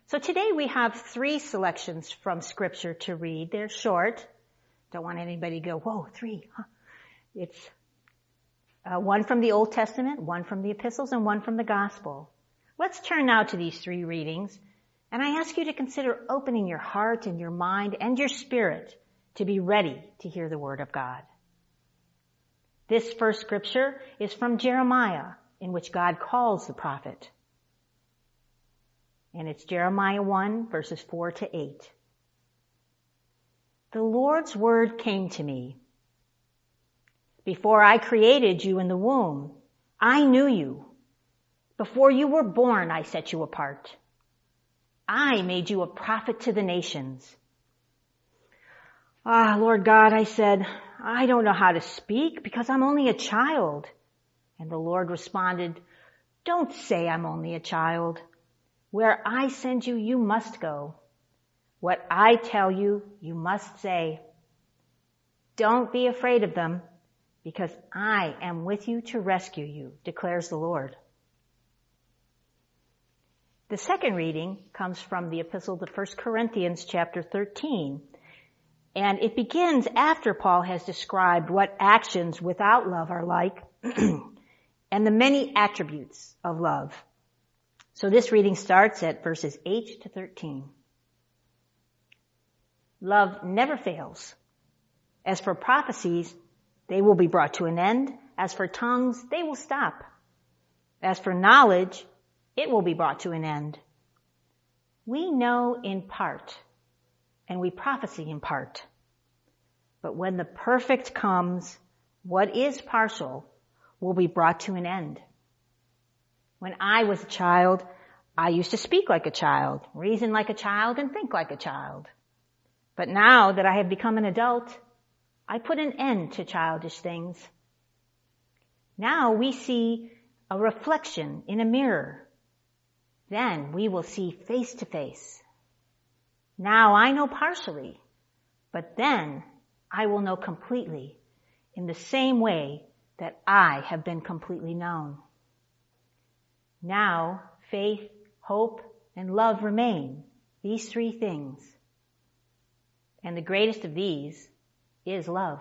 So today we have 3 selections from Scripture to read. They're short. Don't want anybody to go, whoa, 3, huh? It's one from the Old Testament, one from the epistles, and one from the gospel. Let's turn now to these 3 readings, and I ask you to consider opening your heart and your mind and your spirit to be ready to hear the word of God. This first scripture is from Jeremiah, in which God calls the prophet. And it's Jeremiah 1, verses 4 to 8. The Lord's word came to me. Before I created you in the womb, I knew you. Before you were born, I set you apart. I made you a prophet to the nations. Lord God, I said, I don't know how to speak because I'm only a child. And the Lord responded, don't say I'm only a child. Where I send you, you must go. What I tell you, you must say. Don't be afraid of them, because I am with you to rescue you, declares the Lord. The second reading comes from the epistle to 1 Corinthians chapter 13. And it begins after Paul has described what actions without love are like and the many attributes of love. So this reading starts at verses 8 to 13. Love never fails. As for prophecies, they will be brought to an end. As for tongues, they will stop. As for knowledge, it will be brought to an end. We know in part, and we prophesy in part. But when the perfect comes, what is partial will be brought to an end. When I was a child, I used to speak like a child, reason like a child, and think like a child. But now that I have become an adult, I put an end to childish things. Now we see a reflection in a mirror. Then we will see face to face. Now I know partially, but then I will know completely in the same way that I have been completely known. Now faith, hope, and love remain, these 3 things. And the greatest of these is love.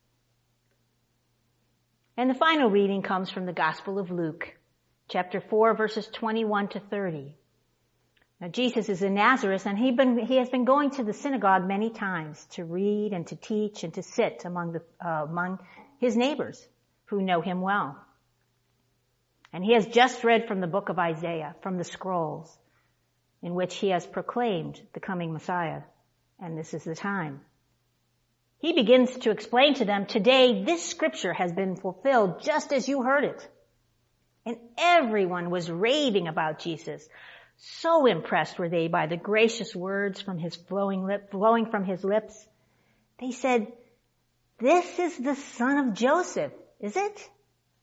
And the final reading comes from the Gospel of Luke, chapter 4, verses 21 to 30. Now Jesus is in Nazareth, and he has been going to the synagogue many times to read and to teach and to sit among his neighbors who know him well. And he has just read from the book of Isaiah, from the scrolls, in which he has proclaimed the coming Messiah. And this is the time. He begins to explain to them, today this scripture has been fulfilled just as you heard it. And everyone was raving about Jesus. So impressed were they by the gracious words from his flowing from his lips. They said, this is the son of Joseph, is it?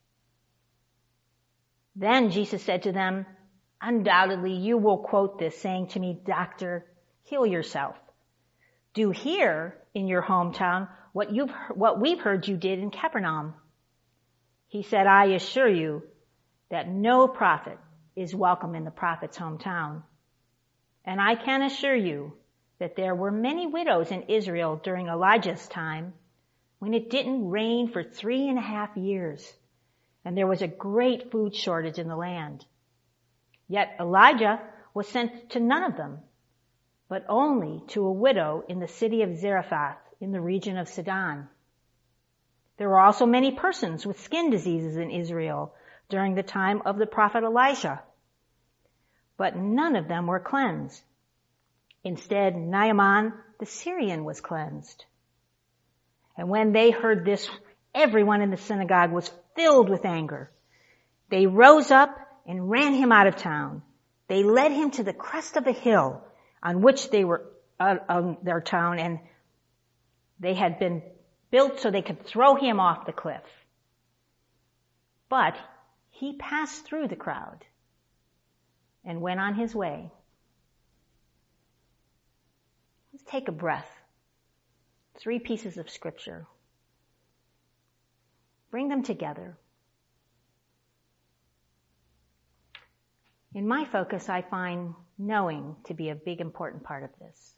Then Jesus said to them, undoubtedly you will quote this, saying to me, Doctor, heal yourself. Do here in your hometown what we've heard you did in Capernaum. He said, I assure you that no prophet is welcome in the prophet's hometown. And I can assure you that there were many widows in Israel during Elijah's time when it didn't rain for 3.5 years. And there was a great food shortage in the land. Yet Elijah was sent to none of them, but only to a widow in the city of Zarephath in the region of Sidon. There were also many persons with skin diseases in Israel during the time of the prophet Elisha, but none of them were cleansed. Instead, Naaman the Syrian was cleansed. And when they heard this, everyone in the synagogue was filled with anger. They rose up and ran him out of town. They led him to the crest of a hill on which they were on their town, and they had been built so they could throw him off the cliff. But he passed through the crowd and went on his way. Let's take a breath. 3 pieces of scripture. Bring them together. In my focus, I find knowing to be a big important part of this.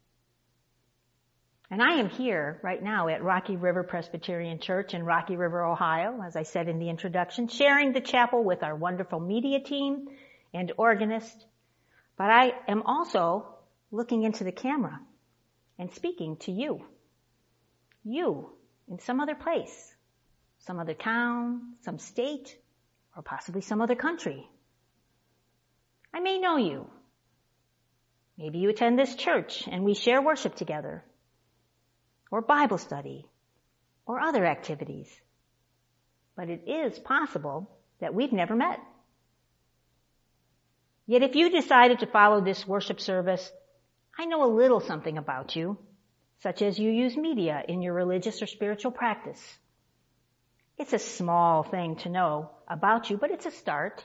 And I am here right now at Rocky River Presbyterian Church in Rocky River, Ohio, as I said in the introduction, sharing the chapel with our wonderful media team and organist. But I am also looking into the camera and speaking to you. You in some other place, some other town, some state, or possibly some other country. I may know you. Maybe you attend this church and we share worship together, or Bible study, or other activities. But it is possible that we've never met. Yet if you decided to follow this worship service, I know a little something about you, such as you use media in your religious or spiritual practice. It's a small thing to know about you, but it's a start.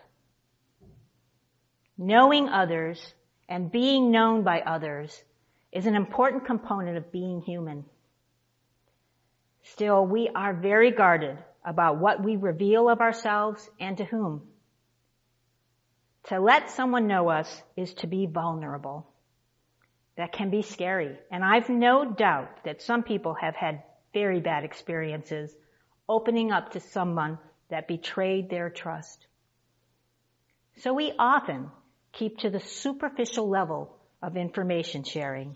Knowing others and being known by others is an important component of being human. Still, we are very guarded about what we reveal of ourselves and to whom. To let someone know us is to be vulnerable. That can be scary, and I've no doubt that some people have had very bad experiences opening up to someone that betrayed their trust. So we often keep to the superficial level of information sharing.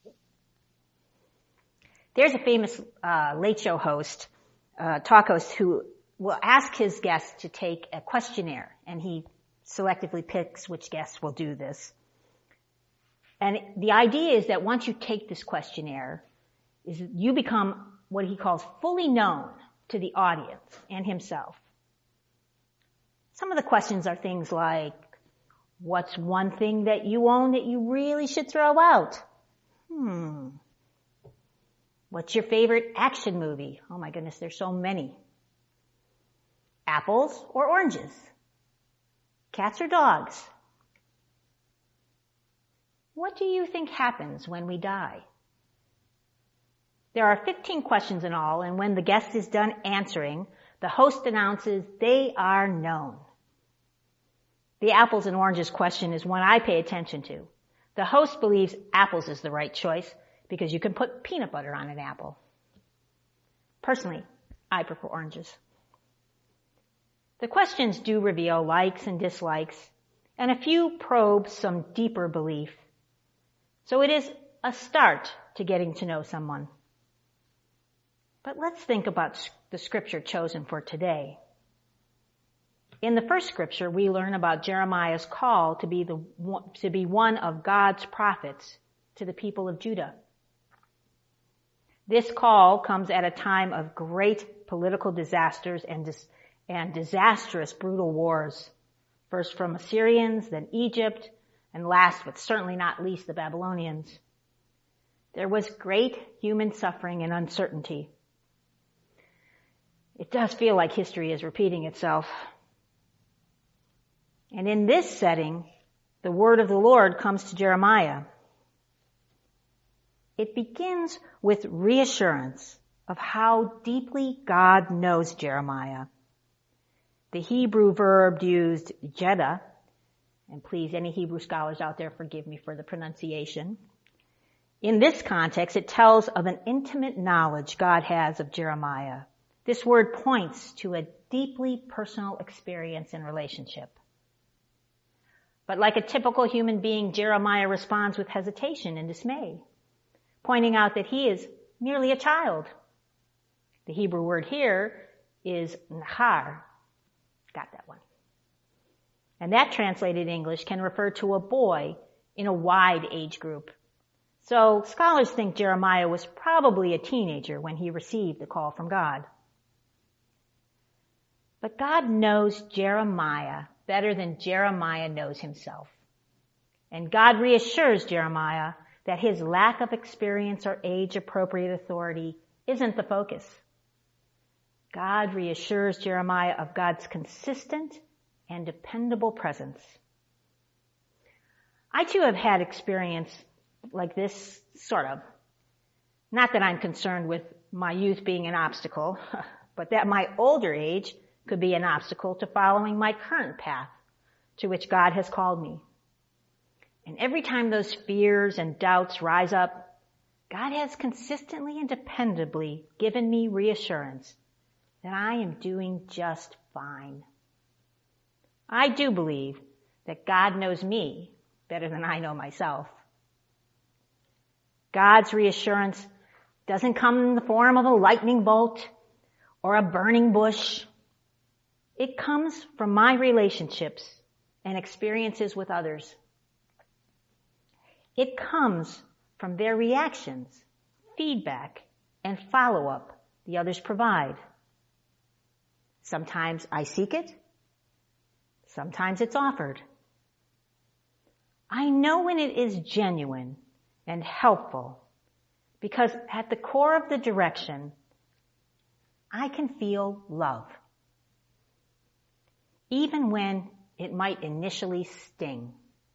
There's a famous late show host, talk host, who will ask his guests to take a questionnaire, and he selectively picks which guests will do this. And the idea is that once you take this questionnaire, is you become what he calls fully known to the audience and himself. Some of the questions are things like, what's one thing that you own that you really should throw out? What's your favorite action movie? Oh my goodness, there's so many. Apples or oranges? Cats or dogs? What do you think happens when we die? There are 15 questions in all, and when the guest is done answering, the host announces they are known. The apples and oranges question is one I pay attention to. The host believes apples is the right choice because you can put peanut butter on an apple. Personally, I prefer oranges. The questions do reveal likes and dislikes, and a few probe some deeper belief. So it is a start to getting to know someone. But let's think about the scripture chosen for today. In the first scripture, we learn about Jeremiah's call to be one of God's prophets to the people of Judah. This call comes at a time of great political disasters and disastrous, brutal wars, first from Assyrians, then Egypt, and last, but certainly not least, the Babylonians. There was great human suffering and uncertainty. It does feel like history is repeating itself. And in this setting, the word of the Lord comes to Jeremiah. It begins with reassurance of how deeply God knows Jeremiah. The Hebrew verb used, jeddah, and please, any Hebrew scholars out there, forgive me for the pronunciation. In this context, it tells of an intimate knowledge God has of Jeremiah. This word points to a deeply personal experience and relationship. But like a typical human being, Jeremiah responds with hesitation and dismay, pointing out that he is merely a child. The Hebrew word here is nahar. Got that one. And that translated English can refer to a boy in a wide age group. So scholars think Jeremiah was probably a teenager when he received the call from God. But God knows Jeremiah better than Jeremiah knows himself. And God reassures Jeremiah that his lack of experience or age-appropriate authority isn't the focus. God reassures Jeremiah of God's consistent and dependable presence. I too have had experience like this, sort of. Not that I'm concerned with my youth being an obstacle, but that my older age could be an obstacle to following my current path to which God has called me. And every time those fears and doubts rise up, God has consistently and dependably given me reassurance that I am doing just fine. I do believe that God knows me better than I know myself. God's reassurance doesn't come in the form of a lightning bolt or a burning bush. It comes from my relationships and experiences with others. It comes from their reactions, feedback, and follow-up the others provide. Sometimes I seek it. Sometimes it's offered. I know when it is genuine and helpful because at the core of the direction, I can feel love, even when it might initially sting.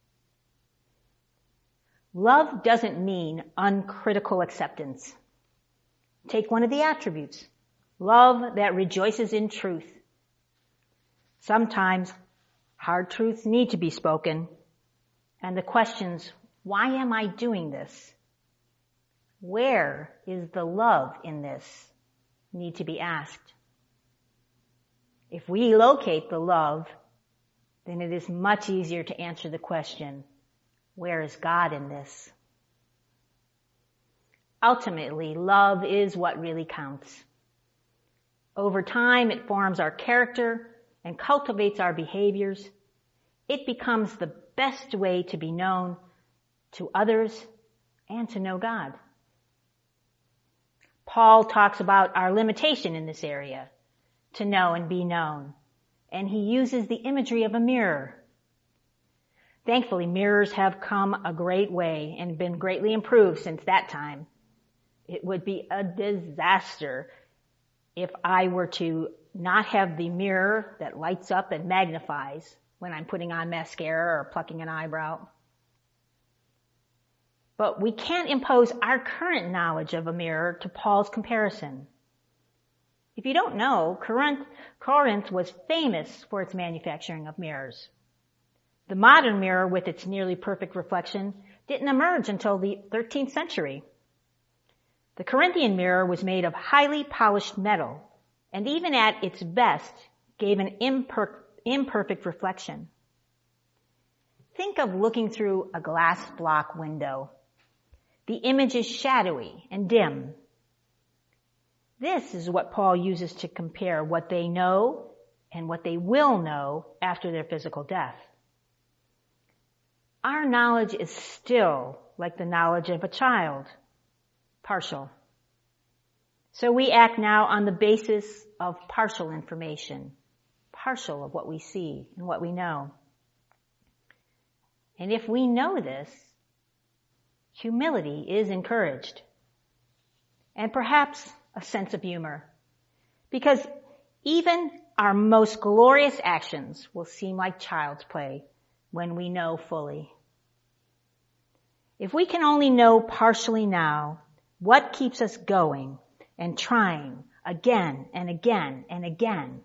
Love doesn't mean uncritical acceptance. Take one of the attributes, love that rejoices in truth. Sometimes hard truths need to be spoken, and the questions, why am I doing this? Where is the love in this? Need to be asked. If we locate the love, then it is much easier to answer the question, where is God in this? Ultimately, love is what really counts. Over time, it forms our character and cultivates our behaviors. It becomes the best way to be known to others and to know God. Paul talks about our limitation in this area, to know and be known, and he uses the imagery of a mirror. Thankfully, mirrors have come a great way and been greatly improved since that time. It would be a disaster if I were to not have the mirror that lights up and magnifies when I'm putting on mascara or plucking an eyebrow. But we can't impose our current knowledge of a mirror to Paul's comparison. If you don't know, Corinth was famous for its manufacturing of mirrors. The modern mirror with its nearly perfect reflection didn't emerge until the 13th century. The Corinthian mirror was made of highly polished metal, and even at its best gave an imperfect reflection. Think of looking through a glass block window. The image is shadowy and dim. This is what Paul uses to compare what they know and what they will know after their physical death. Our knowledge is still like the knowledge of a child, partial. So we act now on the basis of partial information, partial of what we see and what we know. And if we know this, humility is encouraged. And perhaps a sense of humor. Because even our most glorious actions will seem like child's play when we know fully. If we can only know partially now, what keeps us going and trying again and again and again?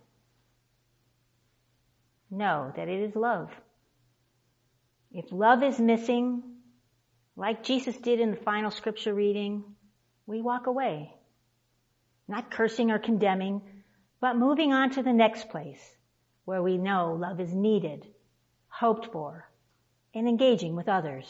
Know that it is love. If love is missing, like Jesus did in the final scripture reading, we walk away. Not cursing or condemning, but moving on to the next place where we know love is needed, hoped for, and engaging with others.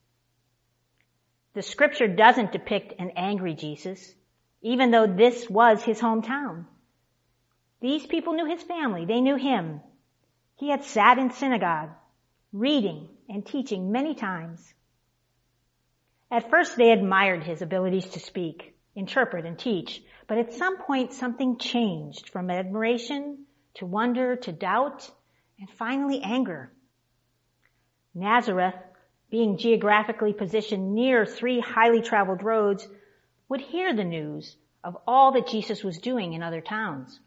The scripture doesn't depict an angry Jesus, even though this was his hometown. These people knew his family. They knew him. He had sat in synagogue, reading and teaching many times. At first, they admired his abilities to speak, interpret, and teach, but at some point, something changed from admiration to wonder to doubt and finally anger. Nazareth, being geographically positioned near 3 highly traveled roads, would hear the news of all that Jesus was doing in other towns.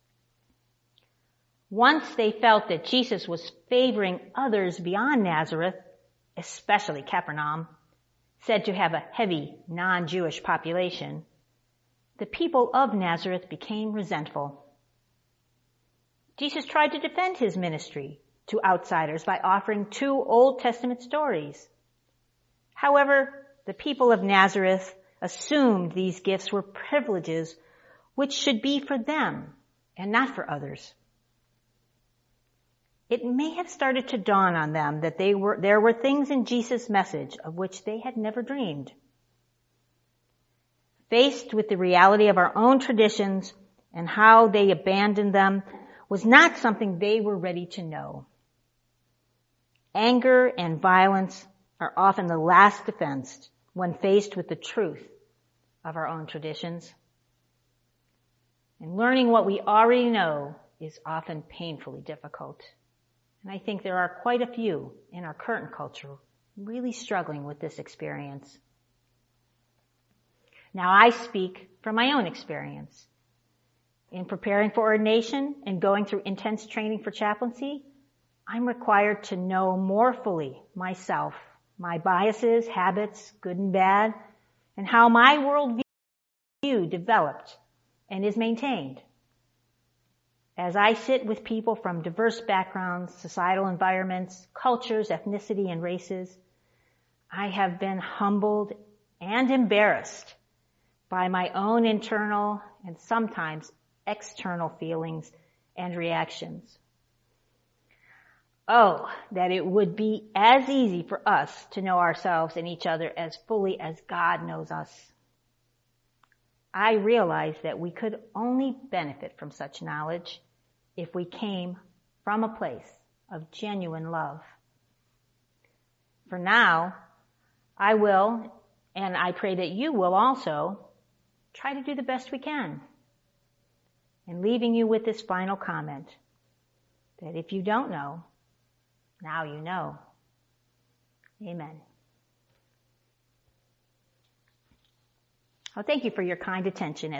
Once they felt that Jesus was favoring others beyond Nazareth, especially Capernaum, said to have a heavy non-Jewish population, the people of Nazareth became resentful. Jesus tried to defend his ministry to outsiders by offering 2 Old Testament stories. However, the people of Nazareth assumed these gifts were privileges which should be for them and not for others. It may have started to dawn on them that there were things in Jesus' message of which they had never dreamed. Faced with the reality of our own traditions and how they abandoned them was not something they were ready to know. Anger and violence are often the last defense when faced with the truth of our own traditions. And learning what we already know is often painfully difficult. And I think there are quite a few in our current culture really struggling with this experience. Now I speak from my own experience. In preparing for ordination and going through intense training for chaplaincy, I'm required to know more fully myself, my biases, habits, good and bad, and how my worldview developed and is maintained. As I sit with people from diverse backgrounds, societal environments, cultures, ethnicity, and races, I have been humbled and embarrassed by my own internal and sometimes external feelings and reactions. Oh, that it would be as easy for us to know ourselves and each other as fully as God knows us. I realize that we could only benefit from such knowledge if we came from a place of genuine love. For now, I will, and I pray that you will also, try to do the best we can. And leaving you with this final comment, that if you don't know, now you know. Amen. Well, thank you for your kind attention.